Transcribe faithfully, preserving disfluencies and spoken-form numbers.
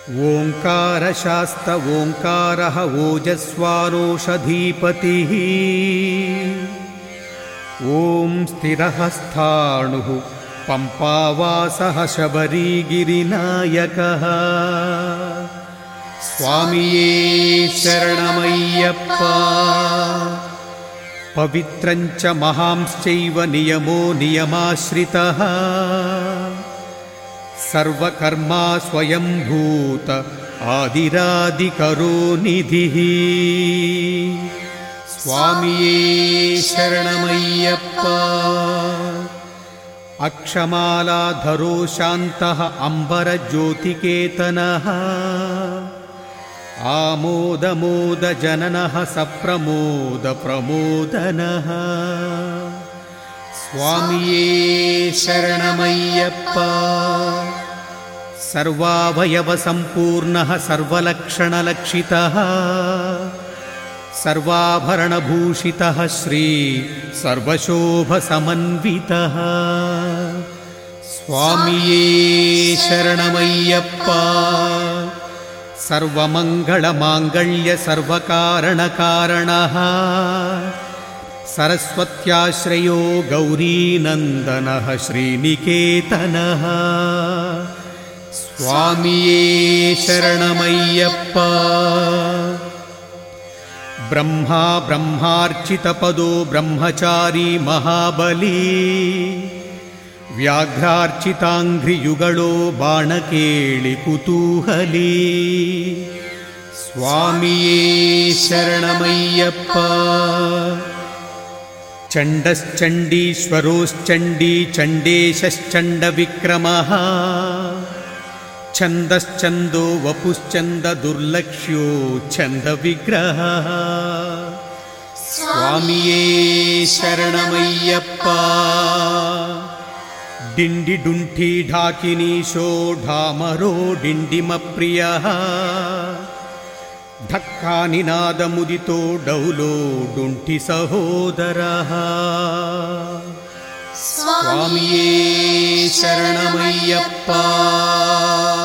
ओंकारशास्त ओंकारः ओजस्वारोषधीपतिः ओं स्थिरः स्थाणुः पंपावासः शबरीगिरिनायकः स्वामिये शरणमय्यप्पा पवित्रञ्च महांश्चैव नियमो नियमाश्रितः सर्वकर्मा स्वयंभूत आदिरादिकरो निधिः स्वामिये शरणमय्यप्पा अक्षमालाधरो शान्तः अम्बरज्योतिकेतनः आमोदमोदजननः सप्रमोदप्रमोदनः स्वामिये शरणमय्यप्पा सर्वावयवसम्पूर्णः सर्वलक्षणलक्षितः सर्वाभरणभूषितः श्री सर्वशोभसमन्वितः स्वामिये शरणमय्यप्पा सर्वमङ्गलमाङ्गल्य सर्वकारणकारणः सरस्वत्याश्रयो गौरीनन्दनः श्रीनिकेतनः स्वामिये शरणमय्यप्पा ब्रह्मा ब्रह्मार्चितपदो ब्रह्मचारी महाबली व्याघ्रार्चिताङ्घ्रियुगलो बाणकेळिकुतूहली स्वामिये शरणमय्यप्पा चण्डश्चण्डीश्वरोश्चण्डी चण्डेशश्चण्डविक्रमः छन्दश्चन्दो वपुश्चन्ददुर्लक्ष्यो छन्दविग्रहः स्वामिये शरणमय्यप्पा डिण्डिडुण्ठी ढाकिनीशो ढामरो डिण्डिमप्रियः धक्कानिनादमुदितो डौलो डुण्ठि सहोदरः स्वामिये शरणमय्यप्पा।